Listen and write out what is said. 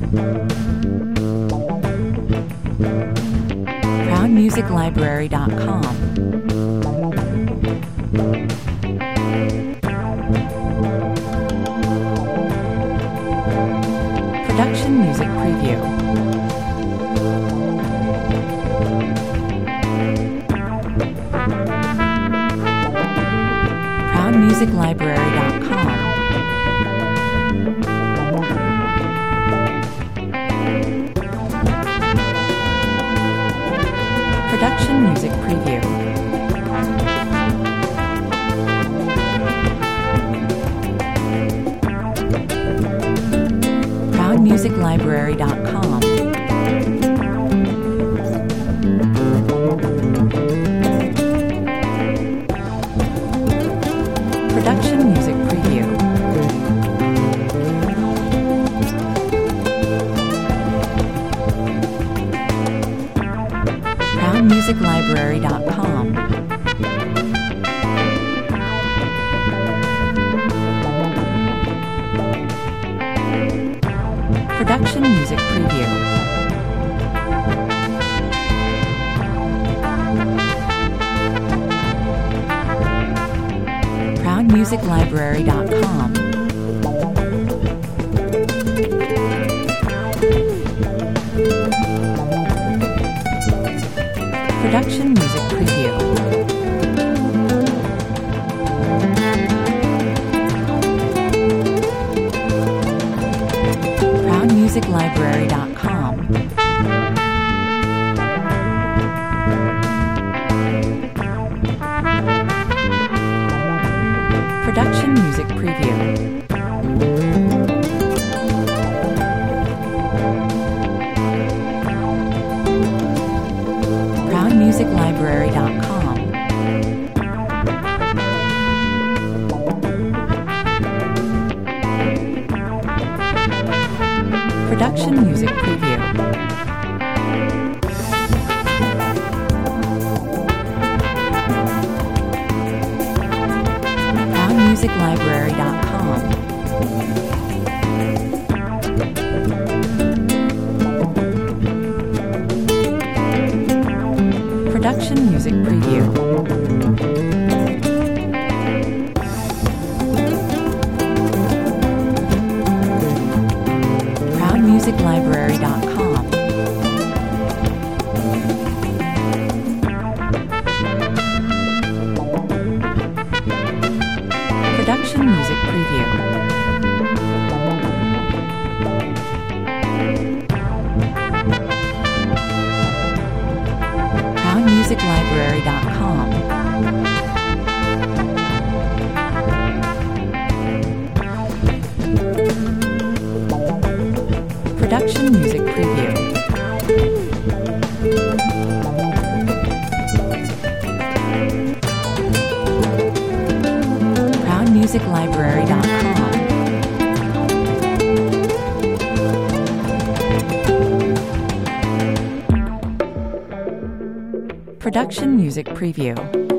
ProudMusicLibrary.com. Production Music Preview. ProudMusicLibrary.com. Production Music Preview. ProudMusicLibrary.com. Production Music Preview. ProudMusicLibrary.com. Production Music Preview. ProudMusicLibrary.com. Production Music Preview. ProudMusicLibrary.com. Production Music Preview. ProudMusicLibrary.com. Production Music Preview. ProudMusicLibrary.com. Production Music Preview. ProudMusicLibrary.com. Production Music Preview. ProudMusicLibrary.com. Production Music Preview. ProudMusicLibrary.com. Production Music Preview.